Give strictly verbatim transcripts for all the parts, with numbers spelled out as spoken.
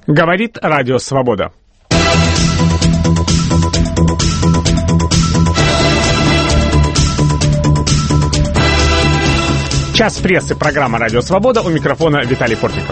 Говорит Радио Свобода. Час прессы, программа «Радио Свобода». У микрофона Виталий Портников.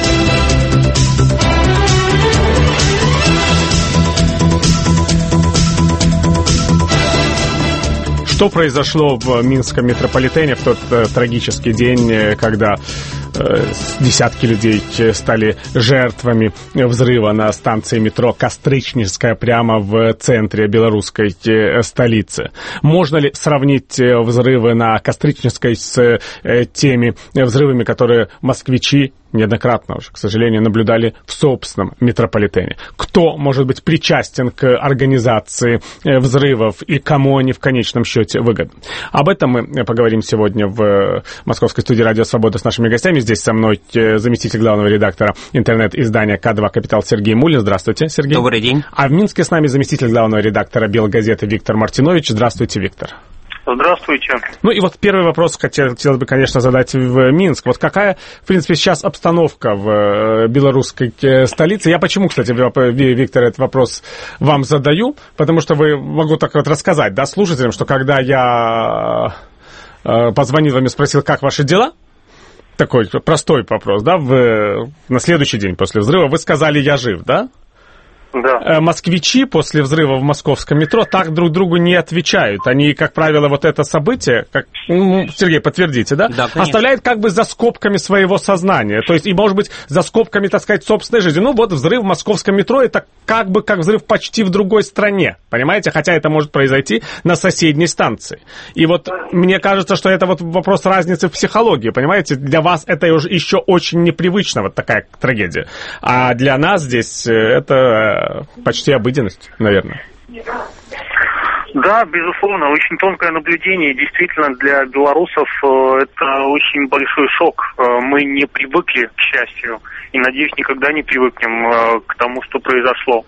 Что произошло в Минском метрополитене в тот э, трагический день, когда э, десятки людей стали жертвами взрыва на станции метро Костричническая прямо в центре белорусской э, столицы? Можно ли сравнить э, взрывы на Костричнической с э, теми взрывами, которые москвичи неоднократно уже, к сожалению, наблюдали в собственном метрополитене? Кто может быть причастен к организации взрывов и кому они в конечном счете выгодны? Об этом мы поговорим сегодня в московской студии «Радио Свобода» с нашими гостями. Здесь со мной заместитель главного редактора интернет-издания Ка два Капитал Сергей Мулин. Здравствуйте, Сергей. Добрый день. А в Минске с нами заместитель главного редактора «Белгазеты» Виктор Мартинович. Здравствуйте, Виктор. Здравствуйте. Ну и вот первый вопрос хотелось бы, конечно, задать в Минск. Вот какая, в принципе, сейчас обстановка в белорусской столице? Я почему, кстати, Виктор, этот вопрос вам задаю? Потому что вы, могу так вот рассказать, да, слушателям, что когда я позвонил вам и спросил, как ваши дела, такой простой вопрос, да, в, на следующий день после взрыва, вы сказали, я жив, да? Да. Москвичи после взрыва в московском метро так друг другу не отвечают. Они, как правило, вот это событие, как, ну, Сергей, подтвердите, да? Да, конечно. Оставляют как бы за скобками своего сознания. То есть, и, может быть, за скобками, так сказать, собственной жизни. Ну, вот взрыв в московском метро, это как бы как взрыв почти в другой стране. Понимаете? Хотя это может произойти на соседней станции. И вот мне кажется, что это вот вопрос разницы в психологии. Понимаете? Для вас это еще очень непривычно, вот такая трагедия. А для нас здесь это почти обыденность, наверное. Да, безусловно, очень тонкое наблюдение. Действительно, для белорусов это очень большой шок. Мы не привыкли, к счастью, и, надеюсь, никогда не привыкнем к тому, что произошло.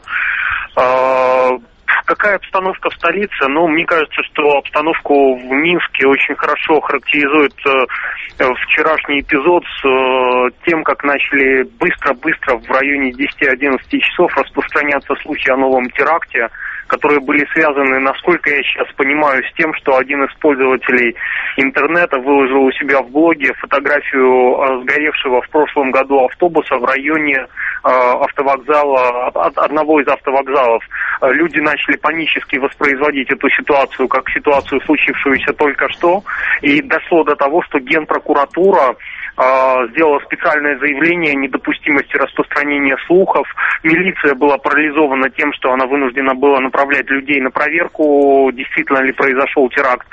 Какая обстановка в столице? Ну, мне кажется, что обстановку в Минске очень хорошо характеризует э, вчерашний эпизод с э, тем, как начали быстро-быстро в районе десяти-одиннадцати часов распространяться слухи о новом теракте, которые были связаны, насколько я сейчас понимаю, с тем, что один из пользователей интернета выложил у себя в блоге фотографию сгоревшего в прошлом году автобуса в районе э, автовокзала, от одного из автовокзалов. Люди начали панически воспроизводить эту ситуацию как ситуацию, случившуюся только что, и дошло до того, что Генпрокуратура сделала специальное заявление о недопустимости распространения слухов. Милиция была парализована тем, что она вынуждена была направлять людей на проверку, действительно ли произошел теракт.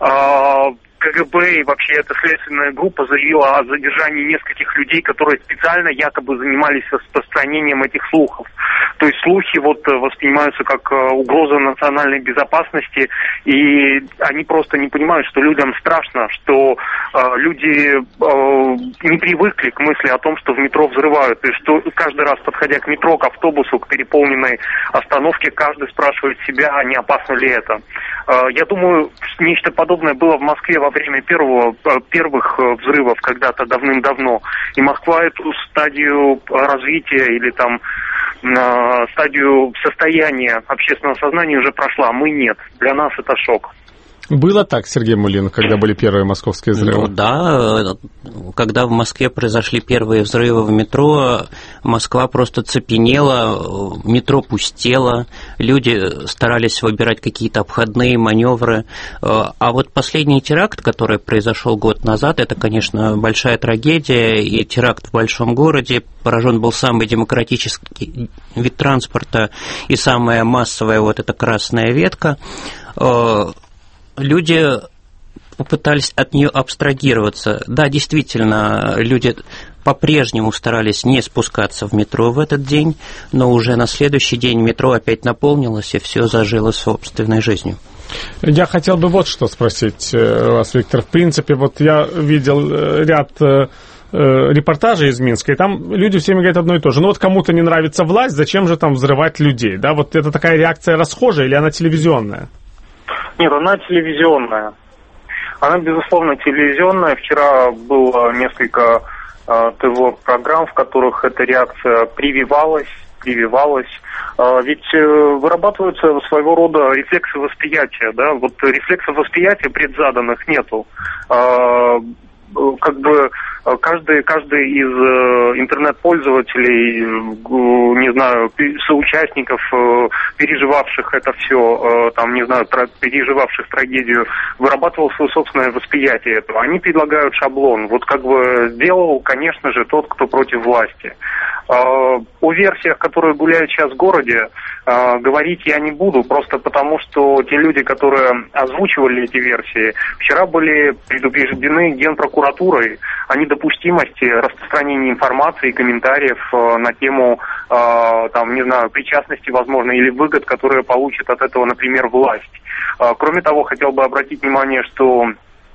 КГБ и вообще эта следственная группа заявила о задержании нескольких людей, которые специально якобы занимались распространением этих слухов. То есть слухи вот воспринимаются как угроза национальной безопасности, и они просто не понимают, что людям страшно, что э, люди э, не привыкли к мысли о том, что в метро взрывают, и что каждый раз, подходя к метро, к автобусу, к переполненной остановке, каждый спрашивает себя, а не опасно ли это. Э, я думаю, нечто подобное было в Москве во время первого, первых взрывов когда-то давным-давно. И Москва эту стадию развития или там стадию состояния общественного сознания уже прошла. Мы нет. Для нас это шок. Было так, Сергей Мулин, когда были первые московские взрывы? Ну да, когда в Москве произошли первые взрывы в метро, Москва просто цепенела, метро пустело, люди старались выбирать какие-то обходные маневры. А вот последний теракт, который произошел год назад, это, конечно, большая трагедия, и теракт в большом городе. Поражен был самый демократический вид транспорта и самая массовая вот эта красная ветка. Люди попытались от нее абстрагироваться. Да, действительно, люди по-прежнему старались не спускаться в метро в этот день, но уже на следующий день метро опять наполнилось, и все зажило собственной жизнью. Я хотел бы вот что спросить вас, Виктор. В принципе, вот я видел ряд репортажей из Минска, и там люди всеми говорят одно и то же. Ну вот кому-то не нравится власть, зачем же там взрывать людей? Да, вот это такая реакция расхожая или она телевизионная? Нет, она телевизионная. Она, безусловно, телевизионная. Вчера было несколько ТВ-программ, в которых эта реакция прививалась, прививалась. Ведь вырабатываются своего рода рефлексы восприятия, да, вот рефлексов восприятия предзаданных нету. Как бы каждый, каждый из интернет-пользователей, не знаю, соучастников, переживавших это все, там, не знаю, переживавших трагедию, вырабатывал свое собственное восприятие этого. Они предлагают шаблон. Вот как бы сделал, конечно же, тот, кто против власти. О версиях, которые гуляют сейчас в городе, говорить я не буду, просто потому что те люди, которые озвучивали эти версии, вчера были предупреждены Генпрокуратурой о недопустимости распространения информации и комментариев на тему, там, не знаю, причастности, возможно, или выгод, которые получит от этого, например, власть. Кроме того, хотел бы обратить внимание, что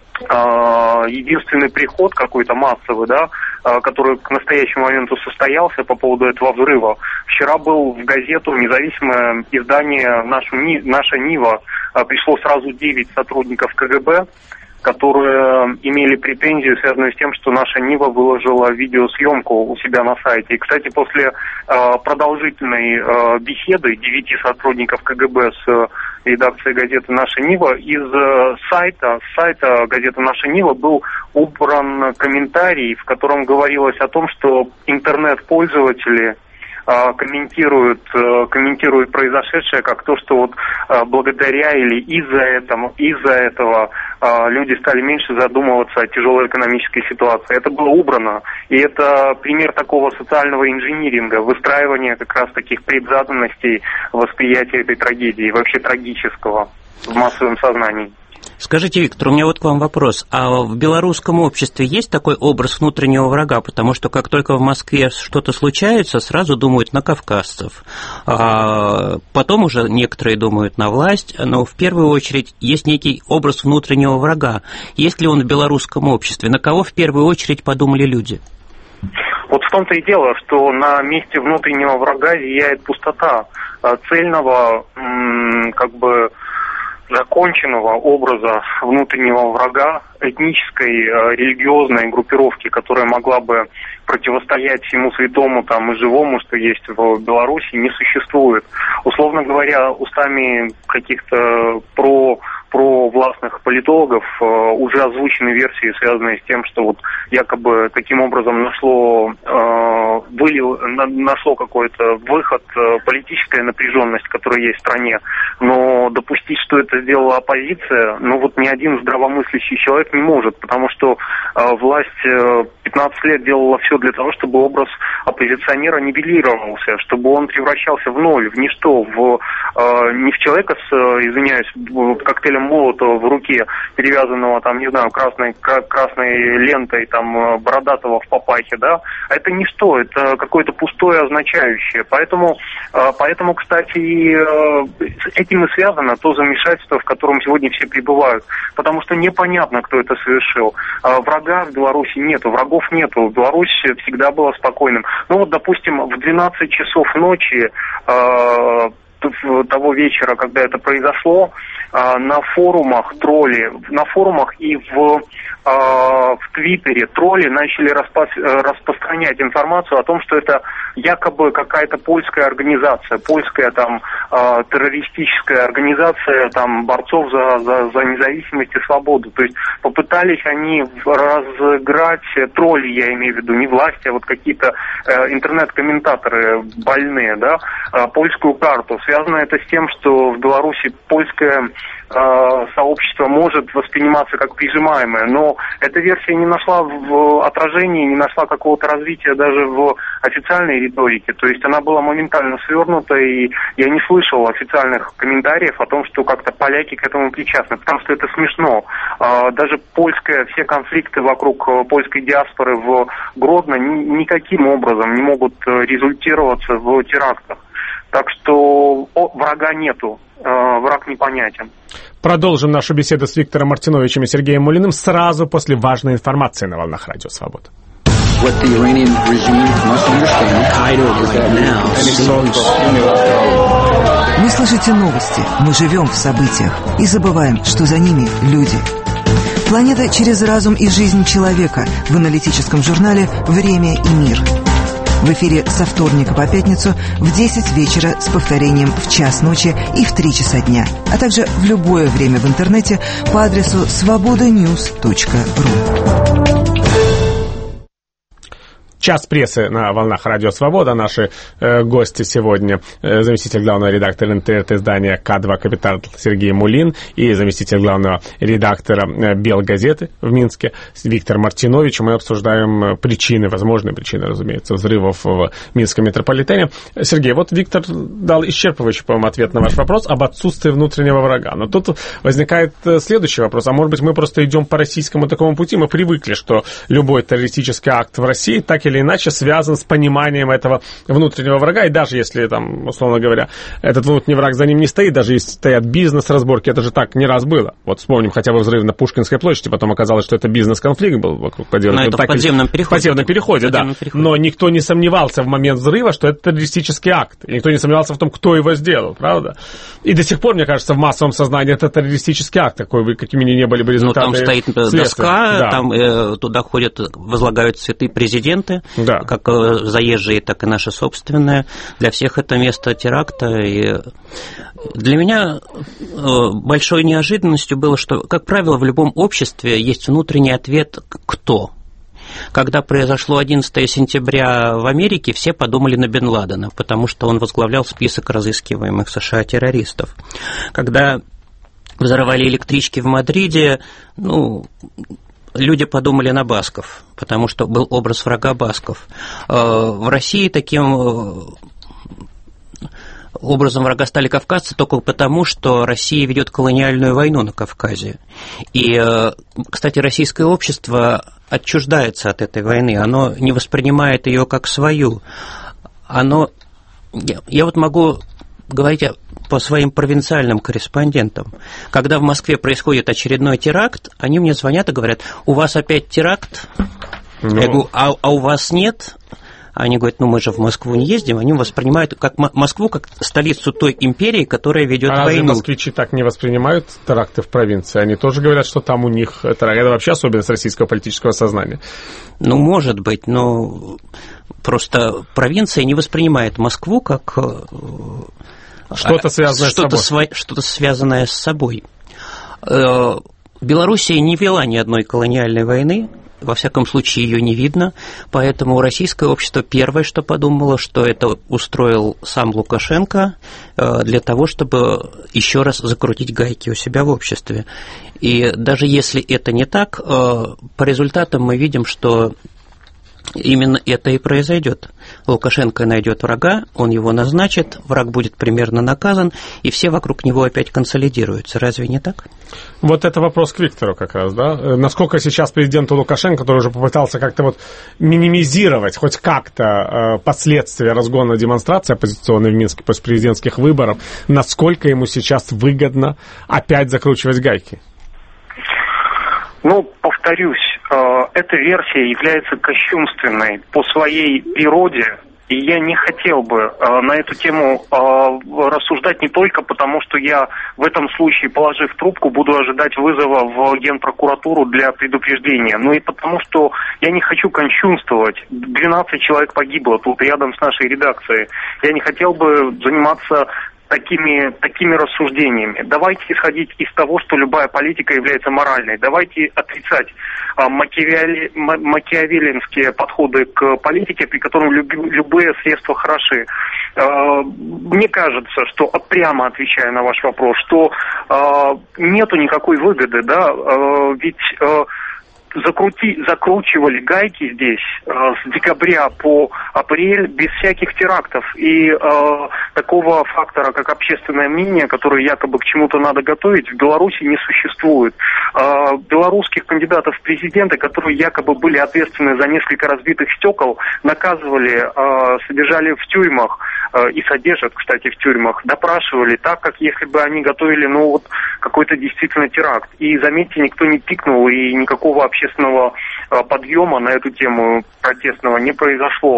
единственный приход какой-то массовый, да, который к настоящему моменту состоялся по поводу этого взрыва, вчера был в газету независимое издание «Наша, Наша Нива». Пришло сразу девять сотрудников КГБ, которые имели претензию, связанную с тем, что наша Нива выложила видеосъемку у себя на сайте. И, кстати, после э, продолжительной э, беседы девяти сотрудников КГБ с э, редакцией газеты «Наша Нива», из э, сайта, с сайта газеты «Наша Нива» был убран комментарий, в котором говорилось о том, что интернет-пользователи комментируют, комментируют произошедшее как то, что вот благодаря или из-за этого, из-за этого люди стали меньше задумываться о тяжелой экономической ситуации. Это было убрано, и это пример такого социального инжиниринга, выстраивания как раз таких предзаданностей восприятия этой трагедии, вообще трагического в массовом сознании. Скажите, Виктор, у меня вот к вам вопрос. А в белорусском обществе есть такой образ внутреннего врага? Потому что как только в Москве что-то случается, сразу думают на кавказцев. А потом уже некоторые думают на власть, но в первую очередь есть некий образ внутреннего врага. Есть ли он в белорусском обществе? На кого в первую очередь подумали люди? Вот в том-то и дело, что на месте внутреннего врага зияет пустота цельного, как бы, законченного образа внутреннего врага, этнической, религиозной группировки, которая могла бы противостоять всему святому там и живому, что есть в Беларуси, не существует. Условно говоря, устами каких-то про про властных политологов э, уже озвучены версии, связанные с тем, что вот якобы таким образом нашло, э, вылил, на, нашло какой-то выход, э, политическая напряженность, которая есть в стране. Но допустить, что это сделала оппозиция, ну вот ни один здравомыслящий человек не может, потому что э, власть э, пятнадцать лет делала все для того, чтобы образ оппозиционера нивелировался, чтобы он превращался в ноль, в ничто, в, э, не в человека с, извиняюсь, коктейлем Молотова в руке, перевязанного там, не знаю, красной, красной лентой, там, бородатого в папахе, да, это ничто, это какое-то пустое означающее. Поэтому, поэтому, кстати, с этим и связано то замешательство, в котором сегодня все пребывают, потому что непонятно, кто это совершил. Врага в Беларуси нету, врагов нету, Беларусь всегда была спокойным. Ну вот, допустим, в двенадцать часов ночи того вечера, когда это произошло, на форумах тролли, на форумах и в, в Твиттере тролли начали распо- распространять информацию о том, что это якобы какая-то польская организация, польская там террористическая организация там борцов за, за, за независимость и свободу. То есть попытались они разыграть, тролли я имею в виду, не власти, а вот какие-то интернет-комментаторы больные, да, польскую карту. Связано это с тем, что в Беларуси польское сообщество может восприниматься как прижимаемое, но эта версия не нашла в отражении, не нашла какого-то развития даже в официальной риторике, то есть она была моментально свернута, и я не слышал официальных комментариев о том, что как-то поляки к этому причастны, потому что это смешно. Даже польская, все конфликты вокруг польской диаспоры в Гродно никаким образом не могут результироваться в терактах. Так что о, врага нету, э, враг непонятен. Продолжим нашу беседу с Виктором Мартиновичем и Сергеем Мулиным сразу после важной информации на волнах Радио Свобода. Вы слышите новости, мы живем в событиях и забываем, что за ними люди. Планета через разум и жизнь человека в аналитическом журнале «Время и мир». В эфире со вторника по пятницу в десять вечера с повторением в час ночи и в три часа дня, а также в любое время в интернете по адресу свобода ньюс точка ру. Час прессы на волнах Радио Свобода. Наши э, гости сегодня э, заместитель главного редактора интернет-издания Ка два Капитал Сергей Мулин и заместитель главного редактора э, Белгазеты в Минске Виктор Мартинович. Мы обсуждаем причины, возможные причины, разумеется, взрывов в Минском метрополитене. Сергей, вот Виктор дал исчерпывающий, по-моему, ответ на ваш вопрос об отсутствии внутреннего врага. Но тут возникает следующий вопрос. А может быть, мы просто идем по российскому такому пути? Мы привыкли, что любой террористический акт в России так или иначе связан с пониманием этого внутреннего врага, и даже если, там, условно говоря, этот внутренний враг за ним не стоит, даже если стоят бизнес-разборки, это же так не раз было. Вот вспомним хотя бы взрыв на Пушкинской площади, потом оказалось, что это бизнес-конфликт был вокруг подземного. Но это в подземном переходе. В подземном переходе, да. Переходе. Но никто не сомневался в момент взрыва, что это террористический акт. И никто не сомневался в том, кто его сделал, правда? И до сих пор, мне кажется, в массовом сознании это террористический акт, какой бы, какими ни были бы результаты. Ну, там стоит следствия. Доска, да. там э, туда ходят, возлагают цветы президенты, да. как заезжие, так и наши собственные. Для всех это место теракта. И для меня большой неожиданностью было, что, как правило, в любом обществе есть внутренний ответ «кто?». Когда произошло одиннадцатого сентября в Америке, все подумали на Бен Ладена, потому что он возглавлял список разыскиваемых США террористов. Когда взорвали электрички в Мадриде, ну... люди подумали на басков, потому что был образ врага басков. В России таким образом врага стали кавказцы только потому, что Россия ведет колониальную войну на Кавказе. И, кстати, российское общество отчуждается от этой войны, оно не воспринимает ее как свою. Оно... Я вот могу говорить по своим провинциальным корреспондентам. Когда в Москве происходит очередной теракт, они мне звонят и говорят: у вас опять теракт? Ну... Я говорю, а, а у вас нет? Они говорят, ну мы же в Москву не ездим. Они воспринимают как Москву как столицу той империи, которая ведет а войну. А разве москвичи так не воспринимают теракты в провинции? Они тоже говорят, что там у них теракт. Это вообще особенность российского политического сознания. Ну, может быть, но просто провинция не воспринимает Москву как... Что-то связанное что-то с собой. Сво... Что-то связанное с собой. Белоруссия не вела ни одной колониальной войны, во всяком случае ее не видно, поэтому российское общество первое, что подумало, что это устроил сам Лукашенко для того, чтобы еще раз закрутить гайки у себя в обществе. И даже если это не так, по результатам мы видим, что именно это и произойдет. Лукашенко найдет врага, он его назначит, враг будет примерно наказан, и все вокруг него опять консолидируются. Разве не так? Вот это вопрос к Виктору как раз, да? Насколько сейчас президенту Лукашенко, который уже попытался как-то вот минимизировать хоть как-то последствия разгона демонстрации оппозиционной в Минске после президентских выборов, насколько ему сейчас выгодно опять закручивать гайки? Ну, повторюсь, эта версия является кощунственной по своей природе, и я не хотел бы на эту тему рассуждать не только потому, что я в этом случае, положив трубку, буду ожидать вызова в Генпрокуратуру для предупреждения, но и потому, что я не хочу кощунствовать. двенадцать человек погибло тут рядом с нашей редакцией. Я не хотел бы заниматься такими, такими рассуждениями. Давайте исходить из того, что любая политика является моральной. Давайте отрицать а, макиавелли, макиавеллинские подходы к политике, при котором люб, любые средства хороши. А, мне кажется, что прямо отвечая на ваш вопрос, что а, нету никакой выгоды, да, а, ведь... А, Закрути, закручивали гайки здесь э, с декабря по апрель без всяких терактов. И э, такого фактора, как общественное мнение, которое якобы к чему-то надо готовить, в Беларуси не существует. Э, белорусских кандидатов в президенты, которые якобы были ответственны за несколько разбитых стекол, наказывали, э, содержали в тюрьмах э, и содержат, кстати, в тюрьмах, допрашивали так, как если бы они готовили, ну, вот, какой-то действительно теракт. И, заметьте, никто не пикнул, и никакого общественного подъема на эту тему протестного не произошло.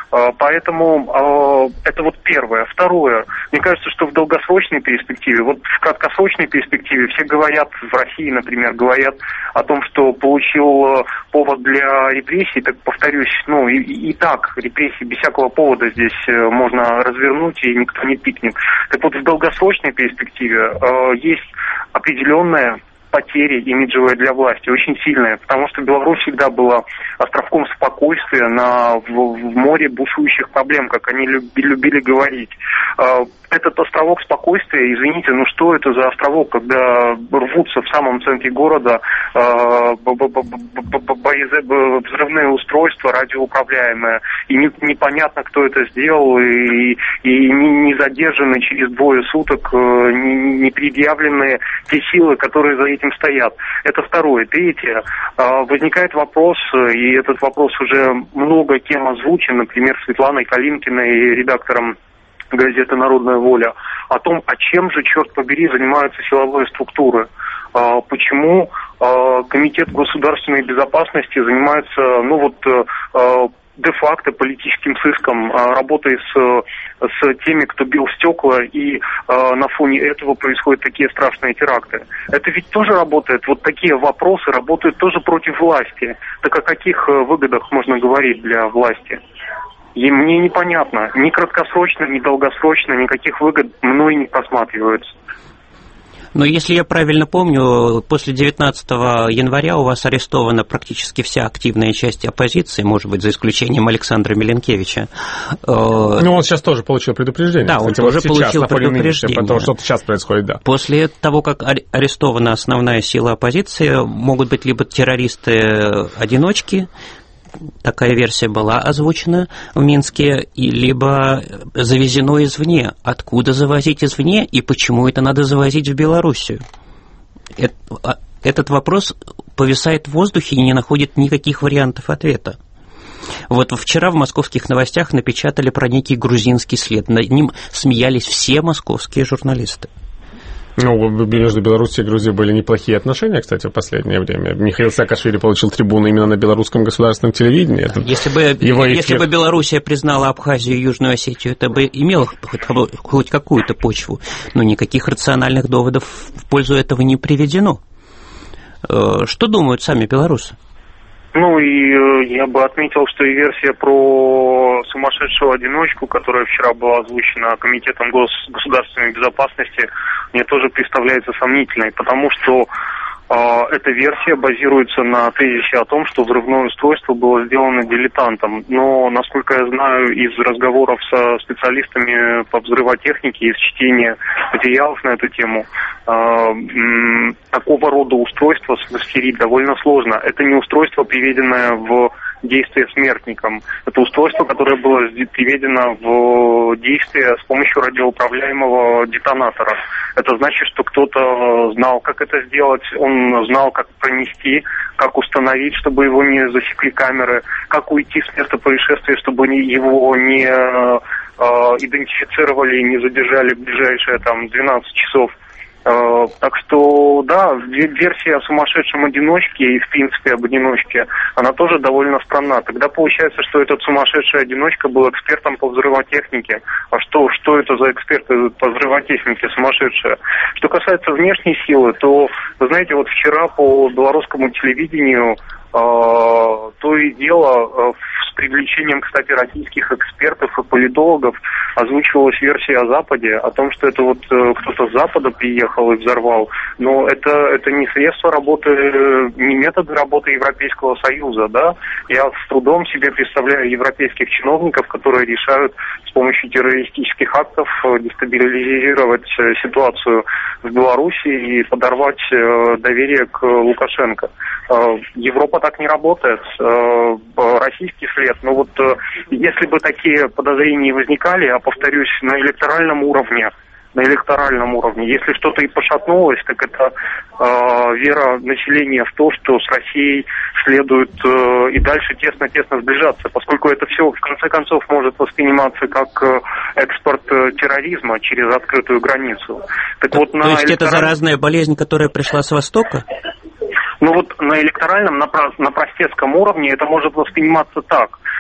Поэтому это вот первое. Второе. Мне кажется, что в долгосрочной перспективе, вот в краткосрочной перспективе все говорят, в России, например, говорят о том, что получил повод для репрессий. Так повторюсь, ну и, и так репрессии без всякого повода здесь можно развернуть, и никто не пикнет. Так вот, в долгосрочной перспективе есть определенная потери имиджевые для власти, очень сильные, потому что Беларусь всегда была островком спокойствия на, в, в море бушующих проблем, как они люби, любили говорить. Этот островок спокойствия, извините, ну что это за островок, когда рвутся в самом центре города взрывные устройства, радиоуправляемые, и непонятно, кто это сделал, и, и не задержаны через двое суток, не предъявленные те силы, которые за этим стоят. Это второе. Третье. Возникает вопрос, и этот вопрос уже много кем озвучен, например, Светланой Калинкиной, редактором газеты «Народная воля», о том, а чем же, черт побери, занимаются силовые структуры. Почему Комитет государственной безопасности занимается, ну вот, де-факто политическим сыском, работой с, с теми, кто бил стекла, и э, на фоне этого происходят такие страшные теракты. Это ведь тоже работает, вот такие вопросы работают тоже против власти. Так о каких выгодах можно говорить для власти? И мне непонятно, ни краткосрочно, ни долгосрочно никаких выгод мной не просматривается. Но если я правильно помню, после девятнадцатого января у вас арестована практически вся активная часть оппозиции, может быть, за исключением Александра Миленкевича. Ну, он сейчас тоже получил предупреждение. Да, он кстати, тоже вот сейчас, получил предупреждение. Потому что сейчас происходит, да. После того, как арестована основная сила оппозиции, могут быть либо террористы-одиночки, такая версия была озвучена в Минске, и либо завезено извне. Откуда завозить извне и почему это надо завозить в Белоруссию? Этот вопрос повисает в воздухе и не находит никаких вариантов ответа. Вот вчера в московских новостях напечатали про некий грузинский след. Над ним смеялись все московские журналисты. Ну, между Беларусью и Грузией были неплохие отношения, кстати, в последнее время. Михаил Саакашвили получил трибуну именно на белорусском государственном телевидении. Это если бы, если бы Белоруссия признала Абхазию и Южную Осетию, это бы имело хоть какую-то почву. Но никаких рациональных доводов в пользу этого не приведено. Что думают сами белорусы? Ну и я бы отметил, что и версия про сумасшедшего одиночку, которая вчера была озвучена Комитетом гос- государственной безопасности, мне тоже представляется сомнительной, потому что э, эта версия базируется на тезисе о том, что взрывное устройство было сделано дилетантом. Но, насколько я знаю из разговоров со специалистами по взрывотехнике, из чтения материалов на эту тему, э, м, такого рода устройство смастерить довольно сложно. Это не устройство, приведенное в действие смертником. Это устройство, которое было приведено в действие с помощью радиоуправляемого детонатора. Это значит, что кто-то знал, как это сделать, он знал, как пронести, как установить, чтобы его не засекли камеры, как уйти с места происшествия, чтобы его не э, идентифицировали и не задержали в ближайшие там двенадцать часов. Uh, так что, да, версия о сумасшедшем одиночке и, в принципе, об одиночке, она тоже довольно странна. Тогда получается, что этот сумасшедший одиночка был экспертом по взрывотехнике. А что, что это за эксперты по взрывотехнике сумасшедшие? Что касается внешней силы, то, вы знаете, вот вчера по белорусскому телевидению Uh, то и дело uh, с привлечением, кстати, российских экспертов и политологов озвучивалась версия о Западе, о том, что это вот uh, кто-то с Запада приехал и взорвал. Но это, это не средство работы, не методы работы Европейского Союза, да. Я с трудом себе представляю европейских чиновников, которые решают с помощью террористических актов дестабилизировать ситуацию в Беларуси и подорвать uh, доверие к Лукашенко. Uh, Европа так не работает, российский след. Но вот если бы такие подозрения возникали, я повторюсь, на электоральном уровне, на электоральном уровне, если что-то и пошатнулось, так это э, вера населения в то, что с Россией следует э, и дальше тесно-тесно сближаться, поскольку это все в конце концов может восприниматься как э, экспорт э, терроризма через открытую границу. Так то, вот, на то есть электораль... это заразная болезнь, которая пришла с Востока? Ну вот на электоральном, на, на простецком уровне это может восприниматься так.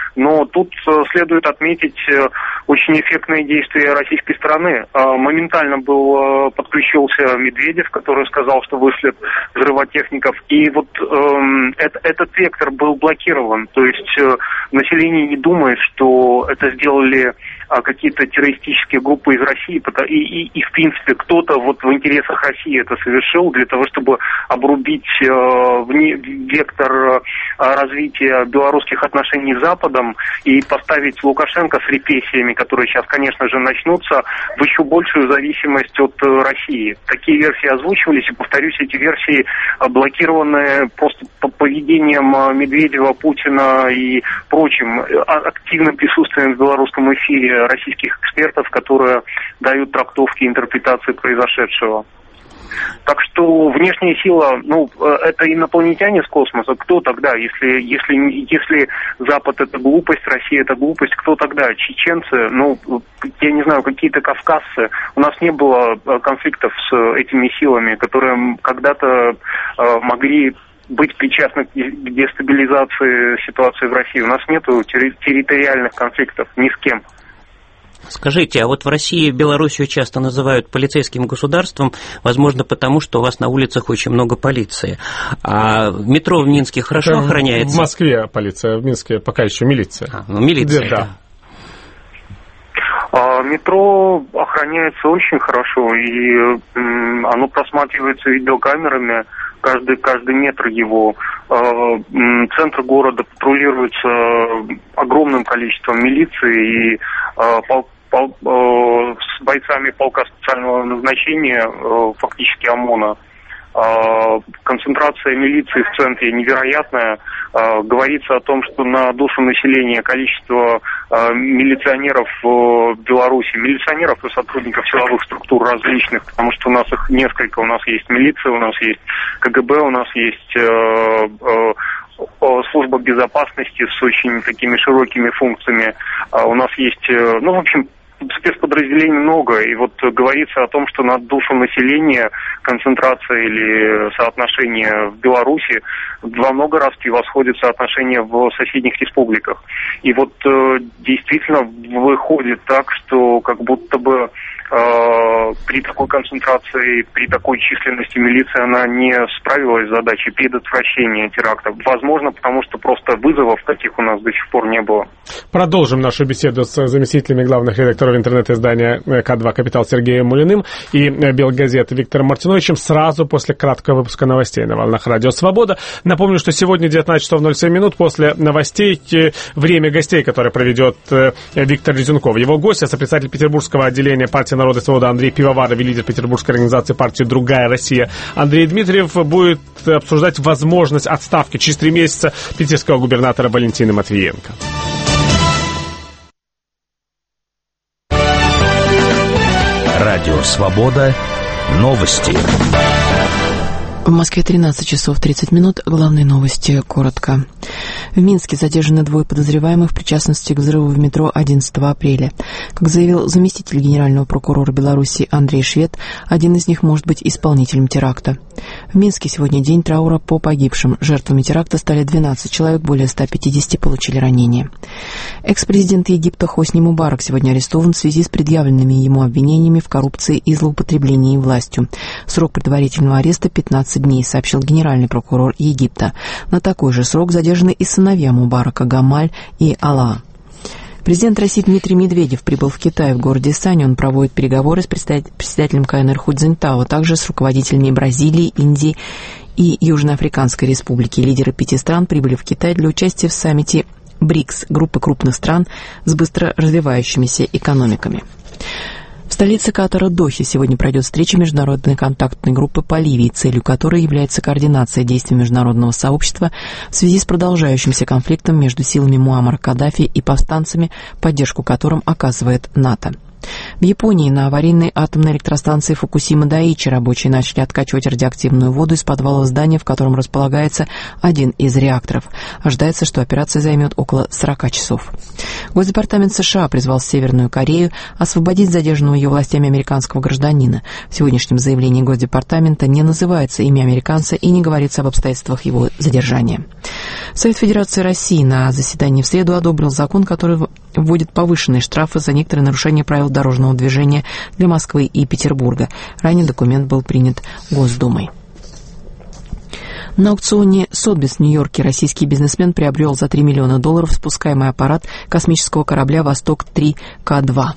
Но тут следует отметить очень эффектные действия российской стороны. Моментально был подключился Медведев, который сказал, что вышлет взрывотехников. И вот э, это, этот вектор был блокирован. То есть э, население не думает, что это сделали а, какие-то террористические группы из России. И, и, и в принципе, кто-то вот в интересах России это совершил для того, чтобы обрубить э, вне, вектор э, развития белорусских отношений с Западом и поставить Лукашенко с репрессиями, которые сейчас, конечно же, начнутся, в еще большую зависимость от э, России. Такие версии озвучивались, и, повторюсь, эти версии блокированы просто поведением Медведева, Путина и прочим активным присутствием в белорусском эфире российских экспертов, которые дают трактовки и интерпретации произошедшего. Так что внешняя сила, ну, это инопланетяне с космоса. Кто тогда, если, если, если Запад это глупость, Россия это глупость, кто тогда? Чеченцы, ну, я не знаю, какие-то кавказцы. У нас не было конфликтов с этими силами, которые когда-то э, могли быть причастны к дестабилизации ситуации в России. У нас нету территориальных конфликтов ни с кем. Скажите, а вот в России Белоруссию часто называют полицейским государством, возможно, потому что у вас на улицах очень много полиции. А метро в Минске хорошо Это охраняется? В Москве полиция, в Минске пока еще милиция. А, ну, милиция, да. да. А, метро охраняется очень хорошо, и м, оно просматривается видеокамерами. Каждый, каждый метр его. Центр города патрулируется огромным количеством милиции, и пол, пол, с бойцами полка специального назначения, фактически ОМОНа. Концентрация милиции в центре невероятная. Говорится о том, что на душу населения количество милиционеров в Беларуси, милиционеров и сотрудников силовых структур различных, потому что у нас их несколько. У нас есть милиция, у нас есть КГБ, у нас есть служба безопасности с очень такими широкими функциями. У нас есть, ну, в общем, спецподразделений много, и вот говорится о том, что на душу населения концентрация или соотношение в Беларуси во много раз превосходит соотношение в соседних республиках. И вот э, действительно выходит так, что как будто бы э, при такой концентрации, при такой численности милиции она не справилась с задачей предотвращения терактов. Возможно, потому что просто вызовов таких у нас до сих пор не было. Продолжим нашу беседу с заместителями главных редакторов интернет-издания Ка два Капитал Сергеем Мулиным и Белгазеты Виктором Мартиновичем сразу после краткого выпуска новостей на волнах Радио Свобода. Напомню, что сегодня девятнадцать часов ноль семь минут после новостей время гостей, которое проведет Виктор Резюнков. Его гость, сопредседатель Петербургского отделения партии «Народ и свобода» Андрей Пивоваров и лидер Петербургской организации партии «Другая Россия» Андрей Дмитриев будет обсуждать возможность отставки через три месяца питерского губернатора Валентины Матвиенко. Радио «Свобода». Новости. В Москве тринадцать часов тридцать минут. Главные новости коротко. В Минске задержаны двое подозреваемых в причастности к взрыву в метро одиннадцатого апреля. Как заявил заместитель генерального прокурора Беларуси Андрей Швед, один из них может быть исполнителем теракта. В Минске сегодня день траура по погибшим. Жертвами теракта стали двенадцать человек, более ста пятидесяти получили ранения. Экс-президент Египта Хосни Мубарак сегодня арестован в связи с предъявленными ему обвинениями в коррупции и злоупотреблении властью. Срок предварительного ареста пятнадцать дней, сообщил генеральный прокурор Египта. На такой же срок задержаны и сыновья Мубарака Гамаль и Алла. Президент России Дмитрий Медведев прибыл в Китай, в городе Сань. Он проводит переговоры с председателем КНР Ху Цзиньтао, также с руководителями Бразилии, Индии и Южноафриканской республики. Лидеры пяти стран прибыли в Китай для участия в саммите БРИКС, группы крупных стран с быстро развивающимися экономиками. В столице Катара Дохе сегодня пройдет встреча международной контактной группы по Ливии, целью которой является координация действий международного сообщества в связи с продолжающимся конфликтом между силами Муаммара Каддафи и повстанцами, поддержку которым оказывает НАТО. В Японии на аварийной атомной электростанции Фукусима-Дайичи рабочие начали откачивать радиоактивную воду из подвала здания, в котором располагается один из реакторов. Ожидается, что операция займет около сорока часов. Госдепартамент США призвал Северную Корею освободить задержанного ее властями американского гражданина. В сегодняшнем заявлении Госдепартамента не называется имя американца и не говорится об обстоятельствах его задержания. Совет Федерации России на заседании в среду одобрил закон, который вводит повышенные штрафы за некоторые нарушения правил дорожного движения для Москвы и Петербурга. Ранее документ был принят Госдумой. На аукционе Сотбис в Нью-Йорке российский бизнесмен приобрел за три миллиона долларов спускаемый аппарат космического корабля «Восток три К два».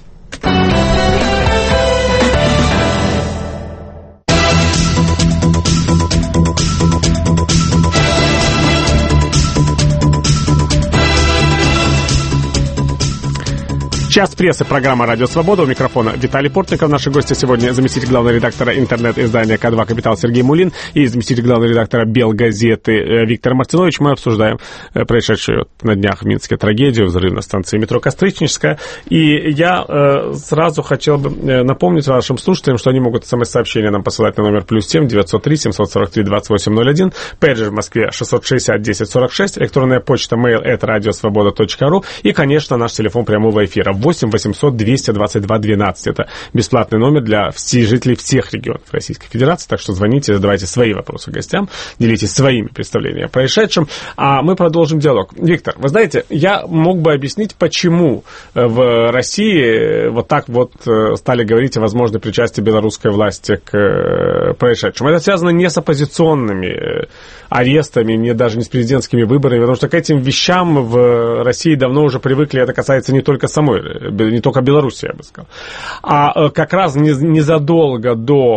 Час прессы, программа «Радио Свобода». У микрофона Виталий Портников. Наши гости сегодня заместитель главного редактора интернет-издания Ка два Капитал Сергей Мулин и заместитель главного редактора Белгазеты Виктор Мартинович. Мы обсуждаем происшедшую на днях в Минске трагедию, взрыв на станции метро Костричническая. И я э, сразу хотел бы напомнить вашим слушателям, что они могут смс-сообщения нам посылать на номер плюс семь девятьсот три семьсот сорок три двадцать восемь ноль один, пейджер в Москве шестьсот шестьдесят десять сорок шесть, электронная почта mail at радиосвобода точка ру и, конечно, наш телефон прямого эфира восемь восемьсот двести двадцать два двенадцать. Это бесплатный номер для всех жителей всех регионов Российской Федерации. Так что звоните, задавайте свои вопросы гостям, делитесь своими представлениями о происшедшем. А мы продолжим диалог. Виктор, вы знаете, я мог бы объяснить, почему в России вот так вот стали говорить о возможной причастии белорусской власти к происшедшему. Это связано не с оппозиционными арестами, не даже не с президентскими выборами, потому что к этим вещам в России давно уже привыкли. Это касается не только самой, не только Беларуси, я бы сказал. А как раз незадолго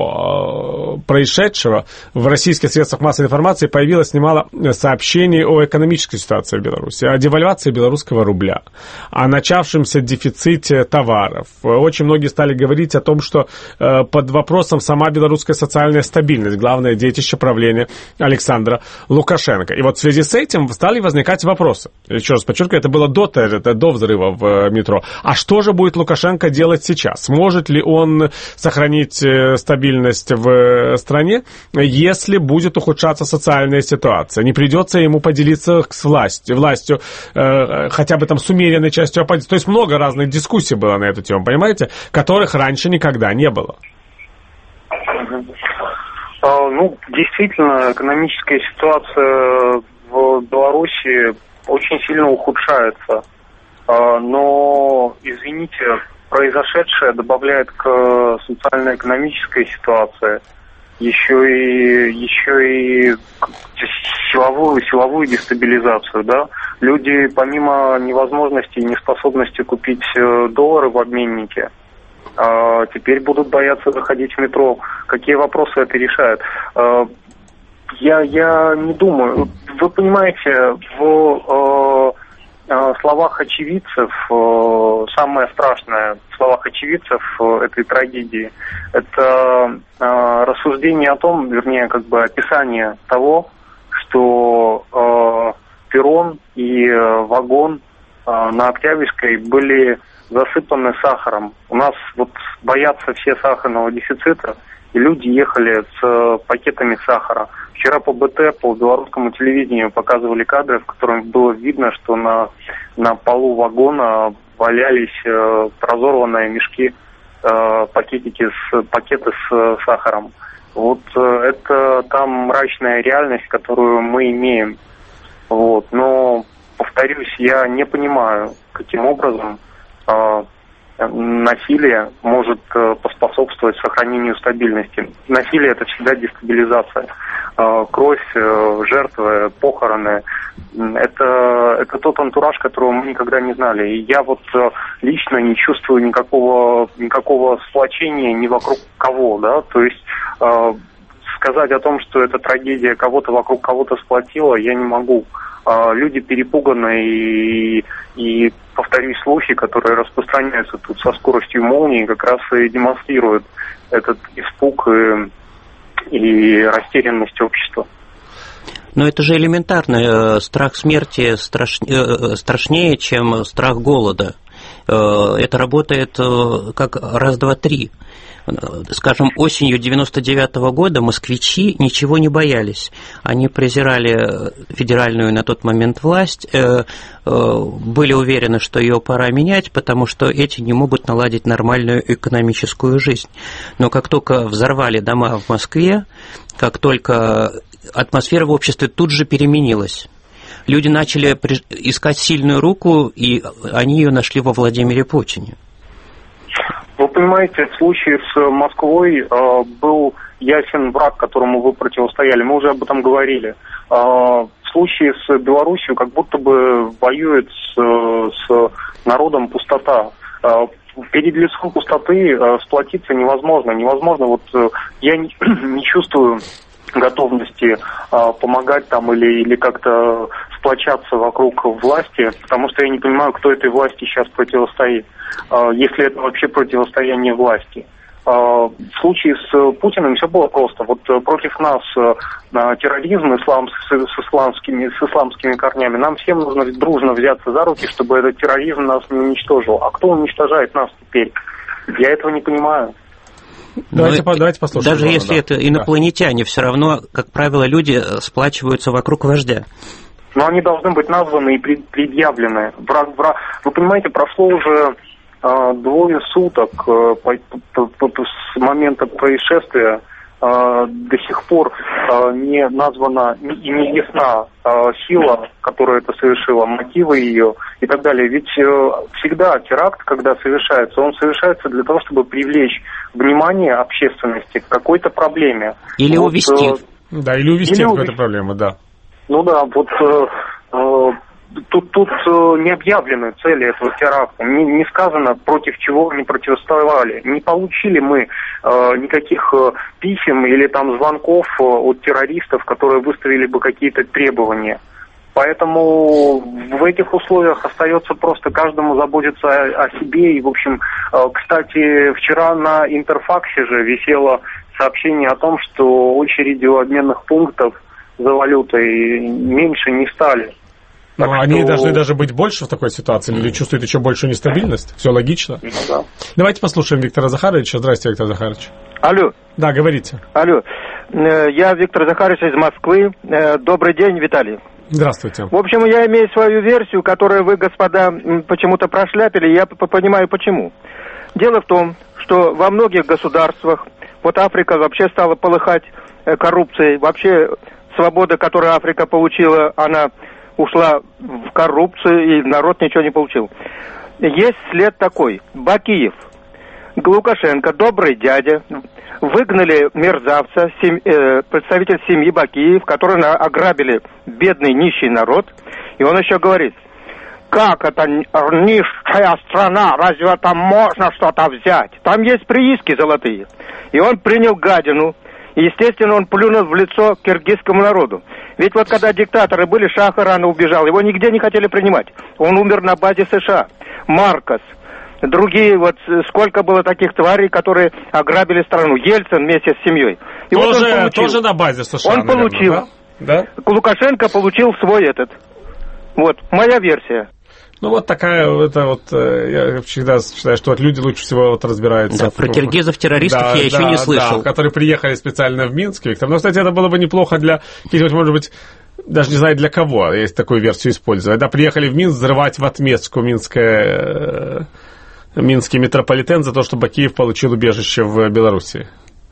до происшедшего в российских средствах массовой информации появилось немало сообщений о экономической ситуации в Беларуси, о девальвации белорусского рубля, о начавшемся дефиците товаров. Очень многие стали говорить о том, что под вопросом сама белорусская социальная стабильность, главное детище правления Александра Лукашенко. И вот в связи с этим стали возникать вопросы. Еще раз подчеркиваю, это было до, это до взрыва в метро. А что же будет Лукашенко делать сейчас? Сможет ли он сохранить стабильность в стране, если будет ухудшаться социальная ситуация? Не придется ему поделиться с властью, властью э, хотя бы там с умеренной частью оппозиции. То есть много разных дискуссий было на эту тему, понимаете, которых раньше никогда не было. Ну, действительно, экономическая ситуация в Беларуси очень сильно ухудшается. Но, извините, произошедшее добавляет к социально-экономической ситуации еще и, еще и силовую, силовую дестабилизацию, да. Люди, помимо невозможности и неспособности купить доллары в обменнике, теперь будут бояться заходить в метро. Какие вопросы это решает? Я, я не думаю. Вы понимаете, в э, словах очевидцев, э, самое страшное в словах очевидцев этой трагедии, это э, рассуждение о том, вернее, как бы описание того, что э, перрон и э, вагон э, на Октябрьской были засыпаны сахаром. У нас вот боятся все сахарного дефицита, и люди ехали с пакетами сахара. Вчера по БТ, по белорусскому телевидению показывали кадры, в которых было видно, что на, на полу вагона валялись э, разорванные мешки, э, пакетики с, пакеты с сахаром. Вот э, это там мрачная реальность, которую мы имеем. Вот. Но, повторюсь, я не понимаю, каким образом насилие может поспособствовать сохранению стабильности. Насилие — это всегда дестабилизация. Кровь, жертвы, похороны — это, это тот антураж, которого мы никогда не знали. И я вот лично не чувствую никакого, никакого сплочения ни вокруг кого, да, то есть сказать о том, что эта трагедия кого-то вокруг кого-то сплотила, я не могу. Люди перепуганы, и, и, повторюсь, слухи, которые распространяются тут со скоростью молнии, как раз и демонстрируют этот испуг и, и растерянность общества. Но это же элементарно. Страх смерти страш... страшнее, чем страх голода. Это работает как раз, два, три. Скажем, осенью девяносто девятого года москвичи ничего не боялись. Они презирали федеральную на тот момент власть, были уверены, что ее пора менять, потому что эти не могут наладить нормальную экономическую жизнь. Но как только взорвали дома в Москве, как только атмосфера в обществе тут же переменилась. Люди начали искать сильную руку, и они ее нашли во Владимире Путине. Вы понимаете, в случае с Москвой э, был ясен враг, которому вы противостояли. Мы уже об этом говорили. Э, в случае с Белоруссией как будто бы воюет с, с народом пустота. Э, перед лицом пустоты э, сплотиться невозможно. Невозможно. Вот э, я не, не чувствую готовности э, помогать там или, или как-то сплочаться вокруг власти, потому что я не понимаю, кто этой власти сейчас противостоит, э, если это вообще противостояние власти. Э, в случае с Путиным все было просто. Вот э, против нас э, терроризм ислам, с, с, исламскими, с исламскими корнями. Нам всем нужно дружно взяться за руки, чтобы этот терроризм нас не уничтожил. А кто уничтожает нас теперь? Я этого не понимаю. Давайте, по, давайте послушаем. Даже ладно, если да. это инопланетяне, да. Все равно, как правило, люди сплачиваются вокруг вождя. Но они должны быть названы и предъявлены. Враг, враг. Вы понимаете, прошло уже э, двое суток э, по, по, по, по, с момента происшествия. Э, до сих пор э, не названа и не ясна э, сила, которая это совершила, мотивы ее и так далее. Ведь э, всегда теракт, когда совершается, он совершается для того, чтобы привлечь внимание общественности к какой-то проблеме. Или вот, увести. Э, да, или увести или какую-то проблему, да. Ну да, вот э, э, тут, тут э, не объявлены цели этого теракта, не, не сказано, против чего они противостояли. Не получили мы э, никаких э, писем или там звонков э, от террористов, которые выставили бы какие-то требования. Поэтому в этих условиях остается просто каждому заботиться о, о себе. И, в общем, э, кстати, вчера на Интерфаксе же висело сообщение о том, что очереди у обменных пунктов за валютой меньше не стали. Но так они что... должны даже быть больше в такой ситуации, или чувствуют еще большую нестабильность? Все логично. Ну, да. Давайте послушаем Виктора Захаровича. Здравствуйте, Виктор Захарович. Алло. Да, говорите. Алло. Я Виктор Захарович из Москвы. Добрый день, Виталий. Здравствуйте. В общем, я имею свою версию, которую вы, господа, почему-то прошляпили, я понимаю почему. Дело в том, что во многих государствах, вот Африка вообще стала полыхать коррупцией, вообще свобода, которую Африка получила, она ушла в коррупцию, и народ ничего не получил. Есть след такой. Бакиев, Лукашенко, добрый дядя, выгнали мерзавца, семь, э, представитель семьи Бакиев, которые на, ограбили бедный нищий народ. И он еще говорит, как это нищая страна, разве там можно что-то взять? Там есть прииски золотые. И он принял гадину. И, естественно, он плюнул в лицо киргизскому народу. Ведь вот когда диктаторы были, Шах рано убежал, его нигде не хотели принимать. Он умер на базе США. Маркос, другие, вот сколько было таких тварей, которые ограбили страну. Ельцин вместе с семьей. И тоже, вот он получил, тоже на базе США, Он наверное, получил. Да? Да? Лукашенко получил свой этот. Вот, моя версия. Ну, вот такая, это вот, я всегда считаю, что вот люди лучше всего вот разбираются. Да, в, про киргизов-террористов да, я еще да, не слышал. Да, которые приехали специально в Минск, Виктор. Но, кстати, это было бы неплохо для каких-нибудь, может быть, даже не знаю для кого, если такую версию использовать. Да, приехали в Минск взрывать в отместку Минское, Минский метрополитен за то, что Бакиев получил убежище в Беларуси.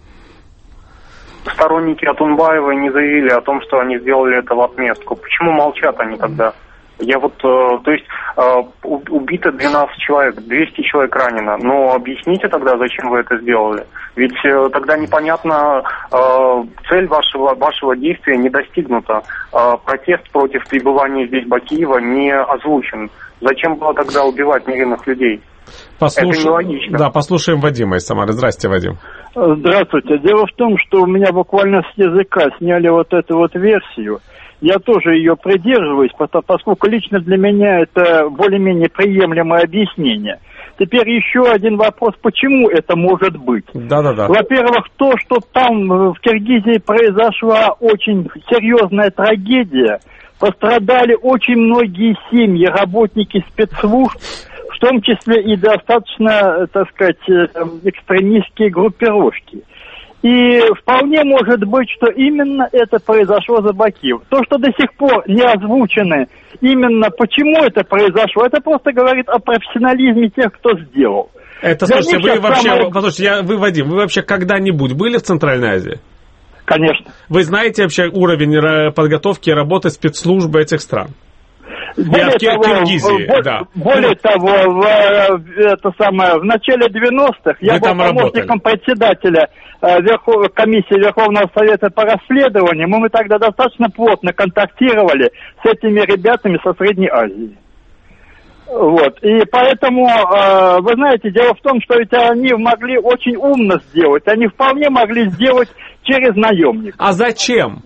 Сторонники Атунбаева не заявили о том, что они сделали это в отместку. Почему молчат они тогда? Я вот, э, то есть, э, убито двенадцать человек, двести человек ранено. Но объясните тогда, зачем вы это сделали? Ведь э, тогда непонятно, э, цель вашего, вашего действия не достигнута. Э, протест против пребывания здесь Бакиева не озвучен. Зачем было тогда убивать невинных людей? Послуш... Это нелогично. Да, послушаем Вадима из Самары. Здравствуйте, Вадим. Здравствуйте. Дело в том, что у меня буквально с языка сняли вот эту вот версию. Я тоже ее придерживаюсь, поскольку лично для меня это более-менее приемлемое объяснение. Теперь еще один вопрос, почему это может быть? Да-да-да. Во-первых, то, что там в Киргизии произошла очень серьезная трагедия, пострадали очень многие семьи, работники спецслужб, в том числе и достаточно, так сказать, экстремистские группировки. И вполне может быть, что именно это произошло за Бакиев. То, что до сих пор не озвучено именно почему это произошло, это просто говорит о профессионализме тех, кто сделал. Это, Для слушайте, вы вообще, самое... послушайте, я, вы, Вадим, вы вообще когда-нибудь были в Центральной Азии? Конечно. Вы знаете вообще уровень подготовки и работы спецслужб этих стран? Более Я того, Киргизии, бо- да. более того, в, это самое, в начале девяностых я Вы был помощником работали. председателя э, Верхов... комиссии Верховного Совета по расследованиям, и мы тогда достаточно плотно контактировали с этими ребятами со Средней Азии. Вот. И поэтому, э, вы знаете, дело в том, что ведь они могли очень умно сделать, они вполне могли сделать через наемников. А зачем?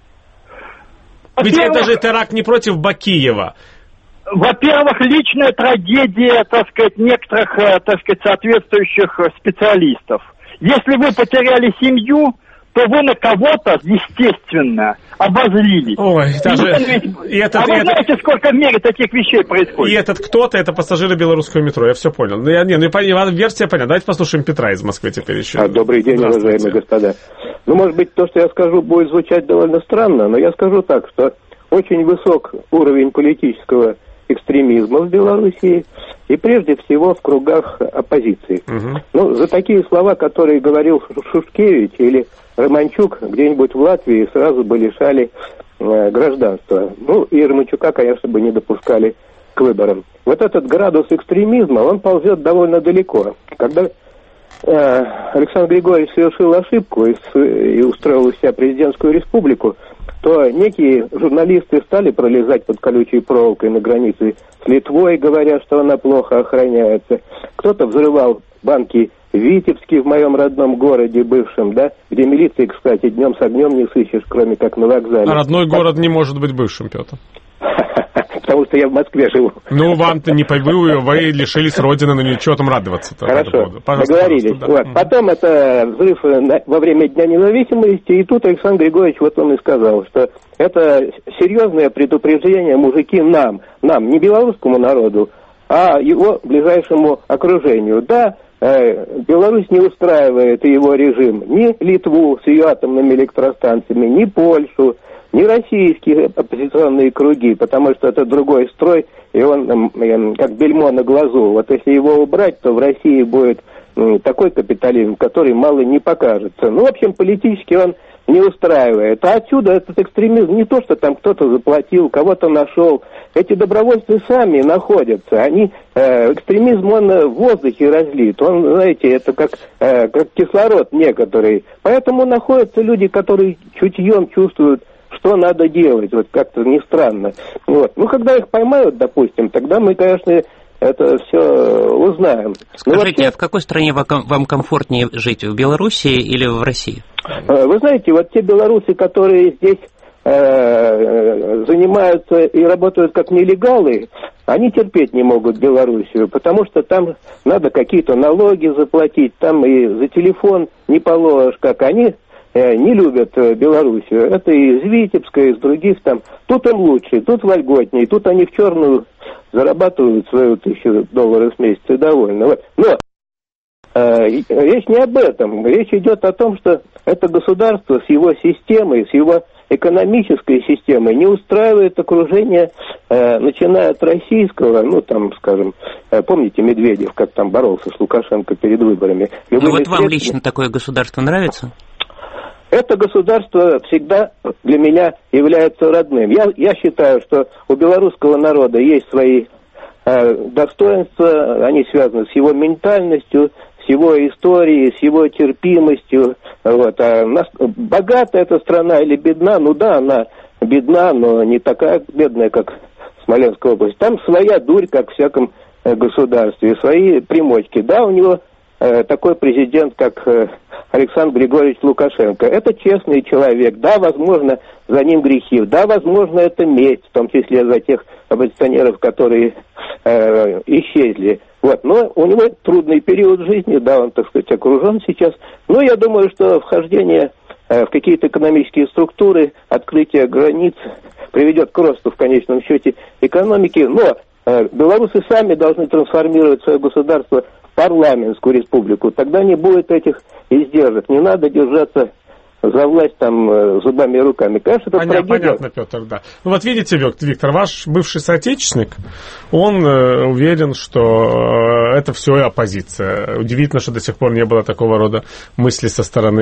Ведь это же теракт не против Бакиева. Во-первых, личная трагедия, так сказать, некоторых, так сказать, соответствующих специалистов. Если вы потеряли семью, то вы на кого-то, естественно, обозлились. Ой, даже... И и этот, а и вы этот... знаете, сколько в мире таких вещей происходит? И этот кто-то, это пассажиры белорусского метро, я все понял. Ну, я, не, ну, версия понятна. Давайте послушаем Петра из Москвы теперь еще. А, добрый день, уважаемые господа. Ну, может быть, то, что я скажу, будет звучать довольно странно, но я скажу так, что очень высок уровень политического экстремизма в Белоруссии и прежде всего в кругах оппозиции. Угу. Ну, за такие слова, которые говорил Шушкевич или Романчук где-нибудь в Латвии, сразу бы лишали э, гражданства. Ну, и Романчука, конечно, бы не допускали к выборам. Вот этот градус экстремизма, он ползет довольно далеко. Когда э, Александр Григорьевич совершил ошибку и, и устроил из себя президентскую республику, то некие журналисты стали пролезать под колючей проволокой на границе с Литвой, говоря, что она плохо охраняется. Кто-то взрывал банки в Витебске, в моем родном городе бывшем, да, где милиции, кстати, днем с огнем не сыщешь, кроме как на вокзале. А родной город не может быть бывшим, Петр. Потому что я в Москве живу. Ну, вам-то не вы, вы лишились родины, но ничего там радоваться-то. Хорошо, договорились. Да. Вот. Потом это взрыв во время Дня независимости, и тут Александр Григорьевич, вот он и сказал, что это серьезное предупреждение, мужики, нам, нам, не белорусскому народу, а его ближайшему окружению. Да, э, Беларусь не устраивает его режим ни Литву с ее атомными электростанциями, ни Польшу, не российские оппозиционные круги, потому что это другой строй, и он э, как бельмо на глазу. Вот если его убрать, то в России будет э, такой капитализм, который мало не покажется. Ну, в общем, политически он не устраивает. А отсюда этот экстремизм не то, что там кто-то заплатил, кого-то нашел. Эти добровольцы сами находятся. Они, э, экстремизм, он в воздухе разлит. Он, знаете, это как, э, как кислород некоторый. Поэтому находятся люди, которые чутьем чувствуют, что надо делать, вот как-то не странно. Вот. Ну, когда их поймают, допустим, тогда мы, конечно, это все узнаем. Скажите, вообще, а в какой стране вам комфортнее жить, в Белоруссии или в России? Вы знаете, вот те белорусы, которые здесь э, занимаются и работают как нелегалы, они терпеть не могут Белоруссию, потому что там надо какие-то налоги заплатить, там и за телефон не положишь, как они не любят Белоруссию. Это и из Витебска, и из других там. Тут им лучше, тут вольготнее, тут они в черную зарабатывают свою тысячу долларов в месяц и довольны. Вот. Но э, речь не об этом. Речь идет о том, что это государство с его системой, с его экономической системой не устраивает окружение, э, начиная от российского, ну там, скажем, э, помните Медведев, как там боролся с Лукашенко перед выборами. Ну вот вам лично такое государство нравится? Это государство всегда для меня является родным. Я, я считаю, что у белорусского народа есть свои э, достоинства, они связаны с его ментальностью, с его историей, с его терпимостью. Вот. А у нас богата эта страна или бедна? Ну да, она бедна, но не такая бедная, как Смоленская область. Там своя дурь, как в всяком э, государстве, свои примочки. Да, у него э, такой президент, как... Э, Александр Григорьевич Лукашенко. Это честный человек. Да, возможно, за ним грехи. Да, возможно, это месть, в том числе за тех оппозиционеров, которые э, исчезли. Вот. Но у него трудный период жизни, да, он, так сказать, окружен сейчас. Но я думаю, что вхождение э, в какие-то экономические структуры, открытие границ приведет к росту, в конечном счете, экономики. Но Белорусы сами должны трансформировать свое государство в парламентскую республику. Тогда не будет этих издержек. Не надо держаться за власть там зубами и руками. Конечно, это Понятно, трагедия. понятно, Петр, да. Ну вот видите, Виктор, ваш бывший соотечественник, он э, уверен, что э, это все оппозиция. Удивительно, что до сих пор не было такого рода мысли со стороны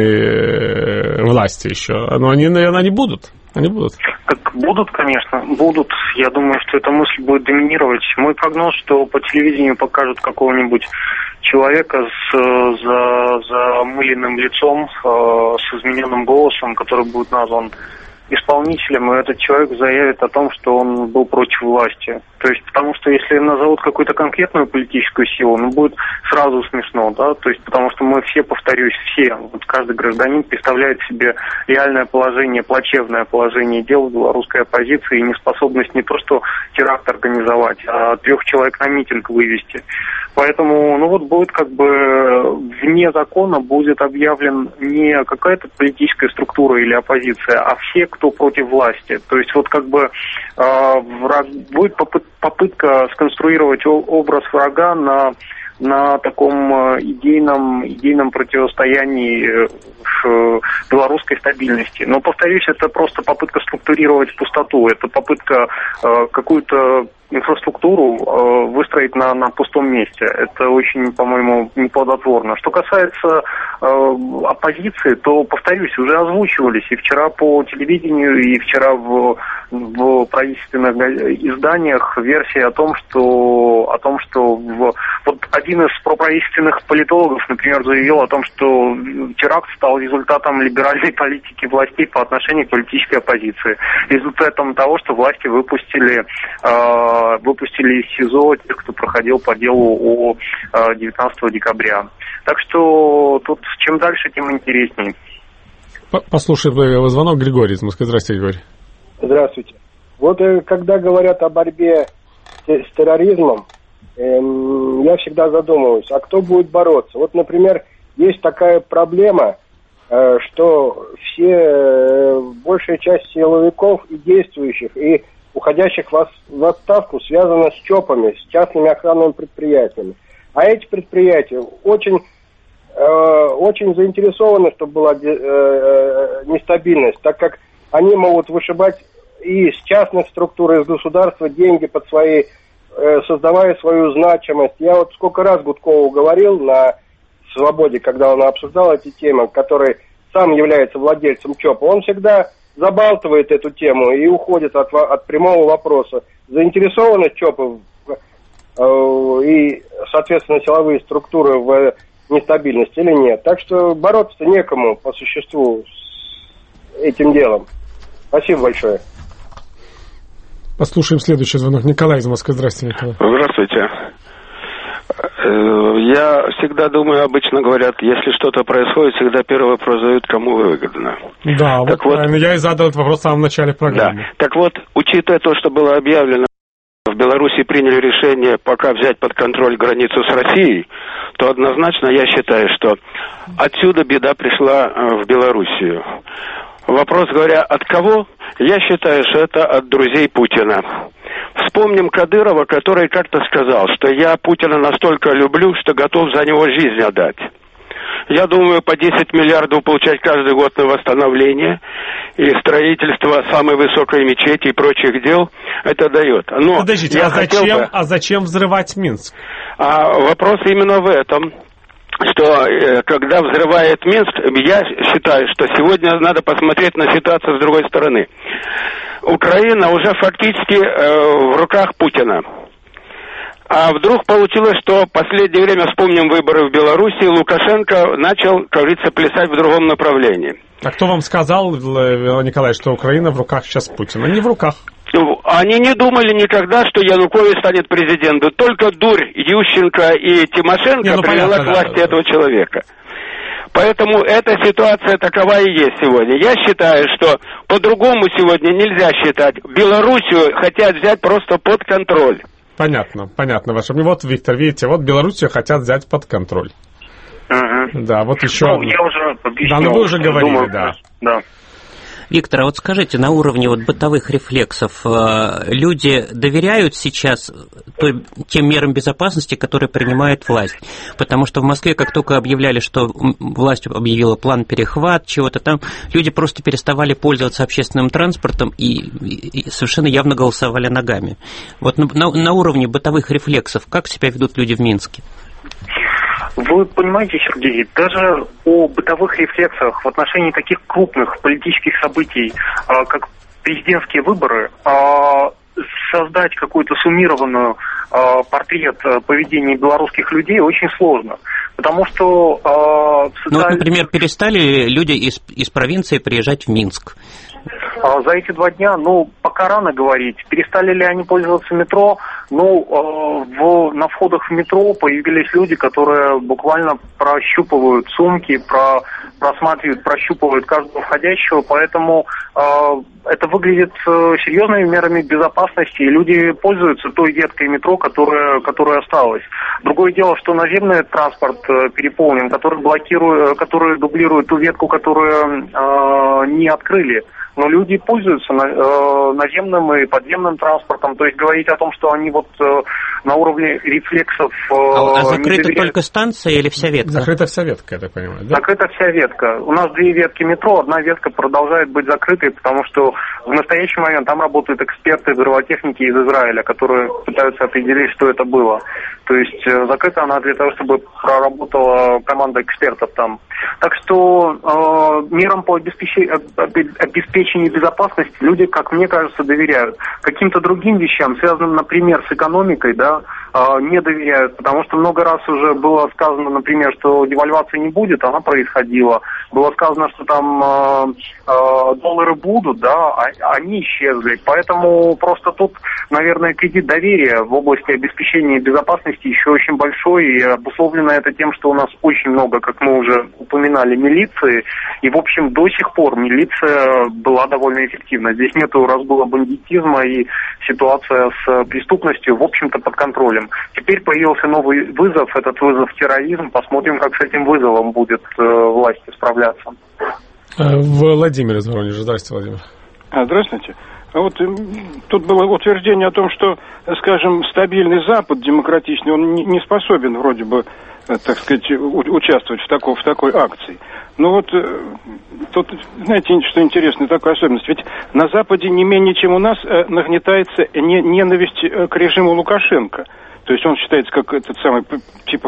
э, власти еще. Но они, наверное, не будут. Они будут. Так будут, конечно, будут. Я думаю, что эта мысль будет доминировать. Мой прогноз, что по телевидению покажут какого-нибудь человека с за, замыленным лицом, э, с измененным голосом, который будет назван исполнителем, и этот человек заявит о том, что он был против власти. То есть, потому что если назовут какую-то конкретную политическую силу, ну, будет сразу смешно, да, то есть, потому что мы все, повторюсь, все, вот каждый гражданин представляет себе реальное положение, плачевное положение дел белорусской оппозиции и неспособность не то что теракт организовать, а трех человек на митинг вывести. Поэтому, ну вот будет как бы вне закона будет объявлен не какая-то политическая структура или оппозиция, а все, кто против власти. То есть вот как бы э, враг, будет попыт, попытка сконструировать образ врага на, на таком идейном, идейном противостоянии э, белорусской стабильности. Но, повторюсь, это просто попытка структурировать пустоту, это попытка э, какую-то инфраструктуру э, выстроить на, на пустом месте. Это очень, по-моему, неплодотворно. Что касается э, оппозиции, то, повторюсь, уже озвучивались и вчера по телевидению, и вчера в, в правительственных изданиях версии о том, что, о том, что в, вот один из проправительственных политологов, например, заявил о том, что теракт стал результатом либеральной политики властей по отношению к политической оппозиции. Результатом того, что власти выпустили э, выпустили из СИЗО тех, кто проходил по делу о девятнадцатого декабря. Так что тут чем дальше, тем интереснее. Послушай, звонок Григорий из Москвы. Здравствуйте, Григорий. Здравствуйте. Вот когда говорят о борьбе с терроризмом, я всегда задумываюсь, а кто будет бороться? Вот, например, есть такая проблема, что все, большая часть силовиков и действующих, и уходящих в отставку связано с ЧОПами, с частными охранными предприятиями. А эти предприятия очень, э, очень заинтересованы, чтобы была э, э, нестабильность, так как они могут вышибать и из частных структур, и из государства деньги под свои, э, создавая свою значимость. Я вот сколько раз Гудкову говорил на «Свободе», когда он обсуждал эти темы, который сам является владельцем ЧОПа, он всегда забалтывает эту тему и уходит от, от прямого вопроса. Заинтересованность ЧОПов э, и, соответственно, силовые структуры в нестабильности или нет. Так что бороться-то некому по существу с этим делом. Спасибо большое. Послушаем следующий звонок. Николай из Москвы. Здравствуйте, Николай. Здравствуйте. Я всегда думаю, обычно говорят, если что-то происходит, всегда первый вопрос задают, кому выгодно. Да, вот, вот правильно. Я и задал этот вопрос в самом начале программы. Да. Так вот, учитывая то, что было объявлено, в Беларуси приняли решение пока взять под контроль границу с Россией, то однозначно я считаю, что отсюда беда пришла в Белоруссию. Вопрос, говоря, от кого? Я считаю, что это от друзей Путина. Вспомним Кадырова, который как-то сказал, что я Путина настолько люблю, что готов за него жизнь отдать. Я думаю, по десять миллиардов получать каждый год на восстановление и строительство самой высокой мечети и прочих дел, это дает. Но Подождите, а зачем, бы... а зачем взрывать Минск? А вопрос именно в этом. Что э, когда взрывает Минск, я считаю, что сегодня надо посмотреть на ситуацию с другой стороны. Украина уже фактически э, в руках Путина. А вдруг получилось, что в последнее время, вспомним выборы в Беларуси, Лукашенко начал, как говорится, плясать в другом направлении. А кто вам сказал, Николай, что Украина в руках сейчас Путина? Не в руках. Они не думали никогда, что Янукович станет президентом. Только дурь Ющенко и Тимошенко не, ну, привела понятно, к власти да, этого да. человека. Поэтому эта ситуация такова и есть сегодня. Я считаю, что по-другому сегодня нельзя считать. Белоруссию хотят взять просто под контроль. Понятно, понятно. Ваше. Вот, Виктор, видите, вот Белоруссию хотят взять под контроль. Ага. Да, вот еще... Ну, я уже объяснил. Да, ну вы уже говорили, думаю, да. Да. Виктор, а вот скажите, на уровне вот бытовых рефлексов люди доверяют сейчас той, тем мерам безопасности, которые принимает власть? Потому что в Москве, как только объявляли, что власть объявила план перехват, чего-то там, люди просто переставали пользоваться общественным транспортом и, и совершенно явно голосовали ногами. Вот на, на, на уровне бытовых рефлексов как себя ведут люди в Минске? Вы понимаете, Сергей, даже о бытовых рефлексах в отношении таких крупных политических событий, как президентские выборы, создать какую-то суммированную портрет поведения белорусских людей очень сложно. Потому что... Социаль... Ну вот, например, перестали люди из, из провинции приезжать в Минск? За эти два дня, ну, пока рано говорить. Перестали ли они пользоваться метро? Ну, в, на входах в метро появились люди, которые буквально прощупывают сумки, про, просматривают, прощупывают каждого входящего, поэтому э, это выглядит серьезными мерами безопасности, и люди пользуются той веткой метро, которая, которая осталась. Другое дело, что наземный транспорт переполнен, который блокирует, который дублирует ту ветку, которую э, не открыли. Но люди пользуются наземным и подземным транспортом. То есть говорить о том, что они вот на уровне рефлексов... А, а закрыта доверяют... только станция или вся ветка? Закрыта вся ветка, я так понимаю, да? Закрыта вся ветка. У нас две ветки метро, одна ветка продолжает быть закрытой, потому что в настоящий момент там работают эксперты взрывотехники из Израиля, которые пытаются определить, что это было. То есть закрыта она для того, чтобы проработала команда экспертов там. Так что э, мерам по обеспечению, обеспечению безопасности люди, как мне кажется, доверяют. Каким-то другим вещам, связанным, например, с экономикой, да, э, не доверяют, потому что много раз уже было сказано, например, что девальвации не будет, она происходила. Было сказано, что там э, э, доллары будут, да, а, они исчезли. Поэтому просто тут, наверное, кредит доверия в области обеспечения безопасности еще очень большой, и обусловлено это тем, что у нас очень много, как мы уже упоминали, милиции, и, в общем, до сих пор милиция была довольно эффективна. Здесь нету разгула бандитизма, и ситуация с преступностью, в общем-то, под контролем. Теперь появился новый вызов, этот вызов терроризм. Посмотрим, как с этим вызовом будет э, власти справляться. Владимир из Воронежа. Здравствуйте, Владимир. А, здравствуйте. А вот тут было утверждение о том, что, скажем, стабильный Запад демократичный, он не способен вроде бы, так сказать, участвовать в такой, в такой акции. Ну вот, тут, знаете, что интересно, такая особенность. Ведь на Западе не менее, чем у нас, нагнетается ненависть к режиму Лукашенко. То есть он считается как этот самый, типа,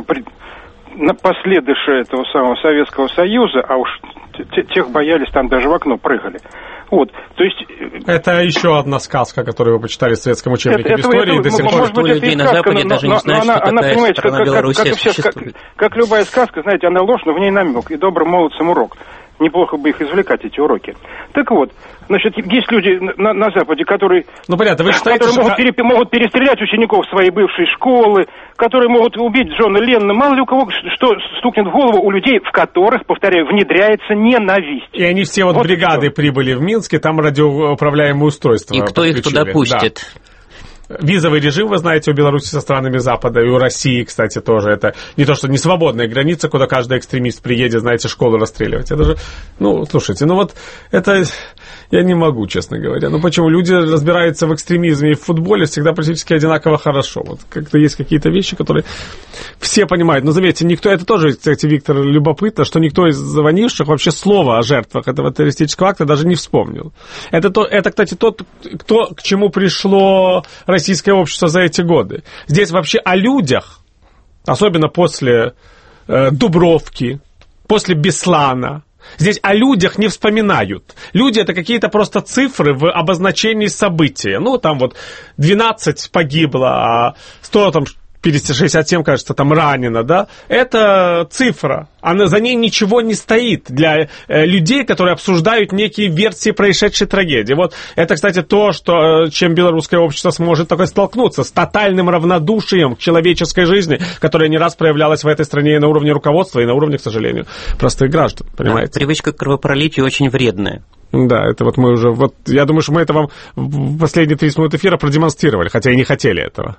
последующий этого самого Советского Союза, а уж тех боялись, там даже в окно прыгали. Вот, то есть... Это еще одна сказка, которую вы почитали в советском учебнике это, истории. Это, до сих пор быть, людей на Западе но, даже но, не знают, что она, такая она, страна как, Белоруссия как, как, существует. Как, как любая сказка, знаете, она ложь, но в ней намек, и добрым молодцам урок. Неплохо бы их извлекать, эти уроки. Так вот, значит, есть люди на, на Западе, которые, ну, понятно, вы считаете, которые могут, пере, могут перестрелять учеников своей бывшей школы, которые могут убить Джона Леннона. Мало ли у кого что стукнет в голову у людей, в которых, повторяю, внедряется ненависть. И они все вот, вот бригады прибыли в Минске, там радиоуправляемые устройства. И кто их туда пустит? Да. Визовый режим, вы знаете, у Беларуси со странами Запада, и у России, кстати, тоже. Это не то, что не свободная граница, куда каждый экстремист приедет, знаете, школу расстреливать. Это же, ну, слушайте, ну вот это я не могу, честно говоря. Ну почему? Люди разбираются в экстремизме и в футболе всегда практически одинаково хорошо. Вот как-то есть какие-то вещи, которые все понимают. Но заметьте, никто, это тоже, кстати, Виктор, любопытно, что никто из звонивших вообще слова о жертвах этого террористического акта даже не вспомнил. Это, то, это кстати, тот, кто, к чему пришло российское общество за эти годы. Здесь вообще о людях, особенно после э, Дубровки, после Беслана, здесь о людях не вспоминают. Люди — это какие-то просто цифры в обозначении события. Ну, там вот двенадцать погибло, а сто там... шестьдесят семь, кажется, там ранено, да, это цифра, она, за ней ничего не стоит для э, людей, которые обсуждают некие версии происшедшей трагедии. Вот это, кстати, то, что, чем белорусское общество сможет такое столкнуться, с тотальным равнодушием к человеческой жизни, которая не раз проявлялась в этой стране и на уровне руководства, и на уровне, к сожалению, простых граждан, понимаете? Да, привычка к кровопролитию очень вредная. Да, это вот мы уже, вот, я думаю, что мы это вам в последние тридцать минут эфира продемонстрировали, хотя и не хотели этого.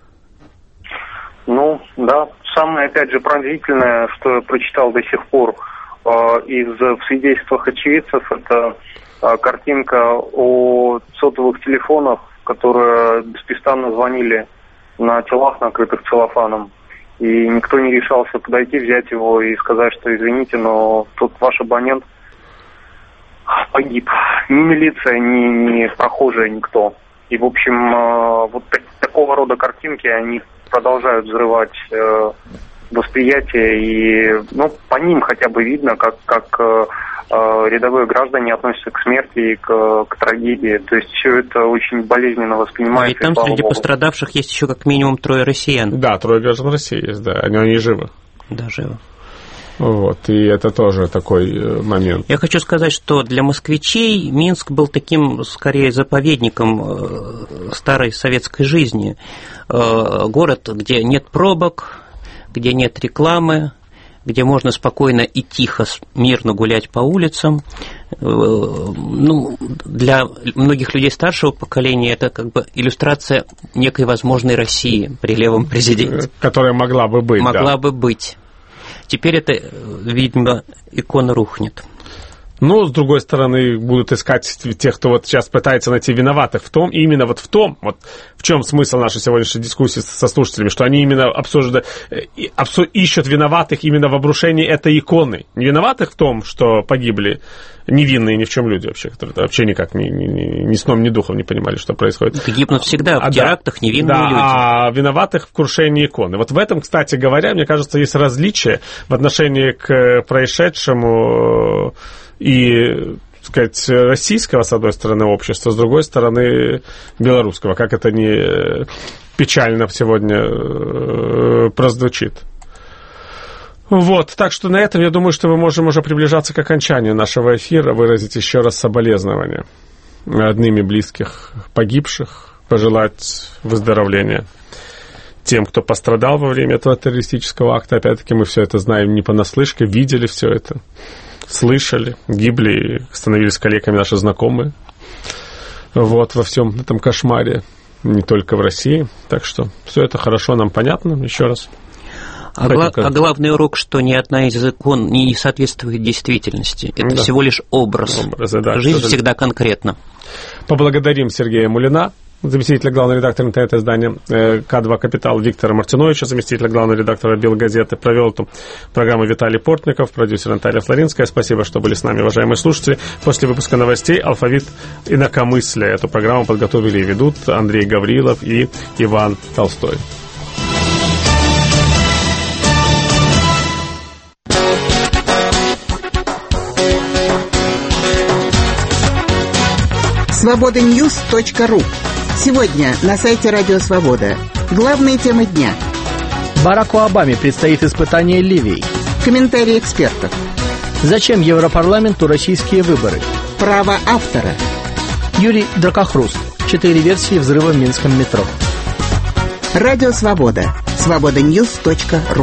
Ну, да, самое, опять же, пронзительное, что я прочитал до сих пор э, из в свидетельствах очевидцев, это картинка о сотовых телефонах, которые беспрестанно звонили на телах, накрытых целлофаном. И никто не решался подойти, взять его и сказать, что извините, но тут ваш абонент погиб. Ни милиция, ни, ни прохожие, никто. И, в общем, вот так, такого рода картинки, они продолжают взрывать э, восприятие. И, ну, по ним хотя бы видно, как, как э, рядовые граждане относятся к смерти и к, к трагедии. То есть все это очень болезненно воспринимается. И там среди Богу. пострадавших есть еще как минимум трое россиян. Да, трое граждан России есть, да. Они, они живы. Да, живы. Вот, и это тоже такой момент. Я хочу сказать, что для москвичей Минск был таким, скорее, заповедником старой советской жизни. Город, где нет пробок, где нет рекламы, где можно спокойно и тихо, мирно гулять по улицам. Ну, для многих людей старшего поколения это как бы иллюстрация некой возможной России при левом президенте. Которая могла бы быть, Могла да. бы быть. Теперь это, видимо, икона рухнет. Но, с другой стороны, будут искать тех, кто вот сейчас пытается найти виноватых в том, и именно вот в том, вот в чем смысл нашей сегодняшней дискуссии со слушателями, что они именно обсуждают, ищут виноватых именно в обрушении этой иконы. Не виноватых в том, что погибли невинные ни в чем люди вообще, которые вообще никак ни, ни, ни сном, ни духом не понимали, что происходит. Гибнут всегда в а, терактах да, невинные да, люди. А виноватых в крушении иконы. Вот в этом, кстати говоря, мне кажется, есть различие в отношении к происшедшему и, так сказать, российского, с одной стороны, общества, с другой стороны, белорусского, как это не печально сегодня прозвучит. Вот, так что на этом, я думаю, что мы можем уже приближаться к окончанию нашего эфира, выразить еще раз соболезнования родным и близких погибших, пожелать выздоровления тем, кто пострадал во время этого террористического акта. Опять-таки, мы все это знаем не понаслышке, видели все это. Слышали, гибли, становились коллегами наши знакомые. Вот, во всем этом кошмаре, не только в России. Так что все это хорошо нам понятно, еще раз. А, гла- а главный урок, что ни одна из икон не соответствует действительности. Это да. всего лишь образ. Образы, да, Жизнь всегда конкретна. Поблагодарим Сергея Мулина, заместителя главного редактора интернет-издания Ка два Капитал, Виктора Мартиновича, заместителя главного редактора Белгазеты. Провел эту программу Виталий Портников, продюсер Наталья Флоринская. Спасибо, что были с нами, уважаемые слушатели. После выпуска новостей «Алфавит инакомыслия». Эту программу подготовили и ведут Андрей Гаврилов и Иван Толстой. свобода ньюс точка ру. Сегодня на сайте Радио Свобода. Главные темы дня. Бараку Обаме предстоит испытание Ливией. Комментарии экспертов. Зачем Европарламенту российские выборы? Право автора. Юрий Дракохруст. Четыре версии взрыва в минском метро. Радио Свобода. свобода ньюс точка ру.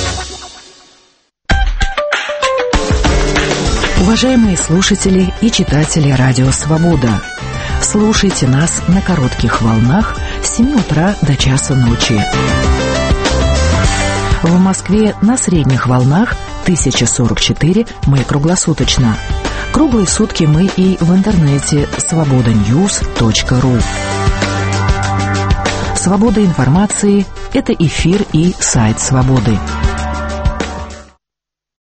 Уважаемые слушатели и читатели Радио Свобода, слушайте нас на коротких волнах с семи утра до часа ночи. В Москве на средних волнах тысяча сорок четыре, мы круглосуточно. Круглые сутки мы и в интернете свобода ньюс точка ру. Свобода информации – это эфир и сайт Свободы.